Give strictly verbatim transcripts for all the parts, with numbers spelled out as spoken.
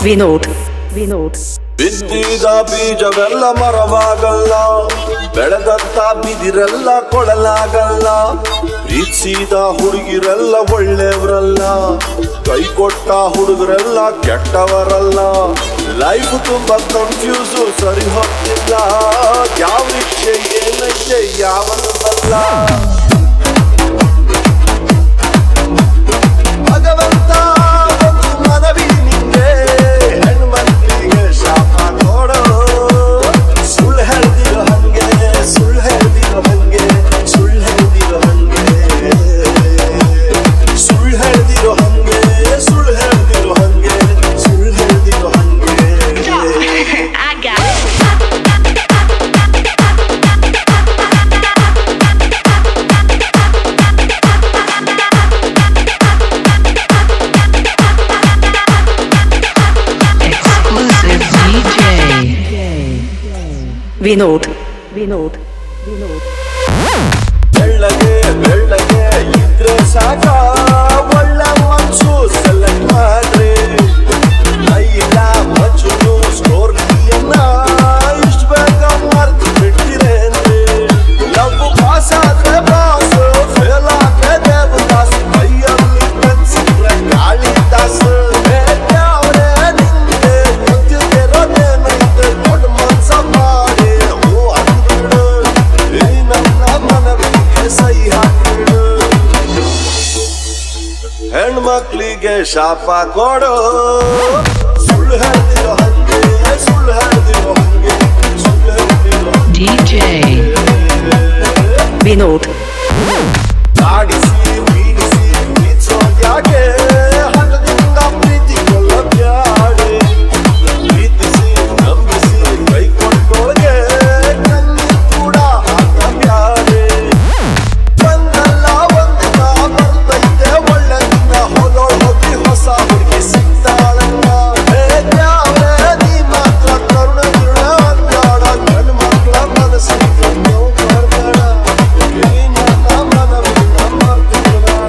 ವಿನೋದ್ ವಿನೋದ್ ಬಿತ್ತಿದ ಬೀಜವೆಲ್ಲ ಮರವಾಗಲ್ಲ, ಬೆಳೆದಂತ ಬಿದಿರೆಲ್ಲ ಕೊಳಲಾಗಲ್ಲ. ಪ್ರೀತಿಸಿದ ಹುಡುಗಿರೆಲ್ಲ ಒಳ್ಳೆಯವರಲ್ಲ, ಕೈ ಕೊಟ್ಟ ಹುಡುಗರೆಲ್ಲ ಕೆಟ್ಟವರಲ್ಲ. ಲೈಫ್ ತುಂಬಾ ಕನ್ಫ್ಯೂಸು, ಸರಿ ಹೋಗ್ತಿಲ್ಲ. ಯಾವ ವಿಷಯ ಏನೈತೆ ಯಾವನು ಬಲ್ಲ. ಭಗವಂತ ಒಂದು ಮನವಿ ನಿಂಗೆ, ಹೆಣ್ಮಕ್ಳಿಗೆ ಶಾಪ ಕೊಡೋ. ಸುಳ್ಳು ಹೇಳ್ದಿರೋ ಹಂಗೆ, ಸುಳ್ಳು ಹೇಳ್ದಿರೋ ಹಂಗೆ, ಸುಳ್ಳು ಹೇಳ್ದಿರೋ ಹಂಗೆ, ಸುಳ್ಳು ಹೇಳ್ದಿರೋ ಹಂಗೆ, ಸುಳ್ಳು ಹೇಳ್ದಿರೋ ಹಂಗೆ, ಸುಳ್ಳು ಹೇಳ್ದಿರೋ ಹಂಗೆ. I got it. Vinod Vinod Vinod ಬೆಳ್ಳಗೆ ಬೆಳ್ಳಗೆ ಇದ್ರೆ ಸಾಕ, ಒಳ್ಳೆ ಮನ್ಸು ಸೆಲೆಕ್ಟ್ ಮಾಡ್ರಿ. ಇಲ್ಲ ಮಚ್ಚು ಸ್ಟೋರಿಯನ್ನ ಇಷ್ಟು ಬೇಗ ಮರ್ತು ಬಿಟ್ಟಿರೇನ್ರಿ. ಲವ್ ಪಾಸ್ ಆದ್ರೆ ಬಾಸ್, ಫೇಲ್ ಆದ್ರೆ ದೇವದಾಸ್, ಕೈಯಲ್ಲಿ ಕನ್ಸಿದ್ರೆ ಕಾಳಿದಾಸ್. ಯಾವ್ರೆ ನಿಂಗೆ ಗೊತ್ತಿರೋದೇನಂತೆ ದೊಡ್ಡ ಮನ್ಸ ಮಾಡಿ ಹೂ ಅಂದ್ಬಿಡು. ಈ ನನ್ನ ಮನವಿಗೆ ಸೈ ಹಾಕಿಡು. ಹೆಣ್ಮಕ್ಳಿಗೆ ಶಾಪ ಕೊಡು. ಸುಳ್ಳು ಹೇಳ್ದಿರೋ ಹಂಗೆ, ಸುಳ್ಳು ಹೇಳ್ದಿರೋ ಹಂಗೆ, ಸುಳ್ಳು ಹೇಳ್ದಿರೋ ಡಿಜೆ ವಿನೋದ್ ಕಾಡಿಸಿ ಬೀಡಿಸಿ ಪ್ರೀತಿಸೋದ್ಯಾಕೆ, ಹಣದಿಂದ ಪ್ರೀತಿ ಕೊಲ್ಲೋದ್ಯಾಡೆ. ಪ್ರೀತಿಸಿ ನಂಬಿಸಿ ಕೈ ಕೊಟ್ಟೋಳ್ಗೆ ಕಣ್ಣಿ ಕೂಡ ಹಾಕಬ್ಯಾಡೆ. ಒಂದಲ್ಲ ಒಂದಿನ ಬರ್ತೈತೆ ಒಳ್ಳೆ ದಿನ, ಹೋದೋಳ್ ಹೋಗಿ ಹೊಸ ಹುಡುಗಿ ಸಿಗ್ತಾಳಲ್ಲ. ಯಾವ್ರೆ ನೀ ಮಾತ್ರ ಕರುಣ ಗಿರುಣ ಅಂದ್ಯಾಡ, ಗಂಡು ಮಕ್ಳ ಮನಸ್ಸಿಗೆ ನೋವು ಬರ್ಬೇಡ. ಈ ನನ್ನ ಮನವಿನ ಮರ್ತಿರ್ಬೇಡ.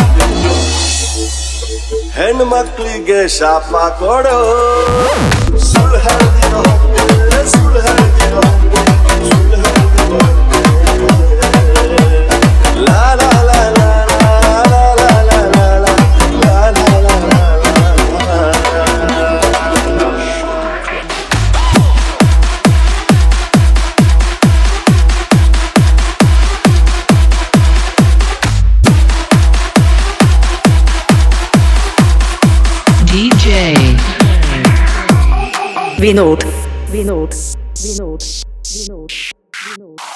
ಹೆಣ್ಮಕ್ಳಿಗೆ ಶಾಪ ಕೊಡು. ಸುಳ್ಳು ಹೇಳ್ದಿರೋ ಹಂಗೆ, ಸುಳ್ಳು ಹೇಳ್ದಿರೋ ಹಂಗೆ, ಸುಳ್ಳು ಹೇಳ್ದಿರೋ ಹಂಗೆ. ಲಾ ಲಾ ಲಾ ಲಾ ಲಾ ಲಾ ಲಾ ಲಾ ಲಾ ಲಾ ಲಾ ಲಾ ಲಾ ಲಾ. ಡಿಜೆ ವಿನೋದ್ ವಿನೋದ್ ವಿನೋದ್ ವಿನೋದ್ ವಿನೋದ್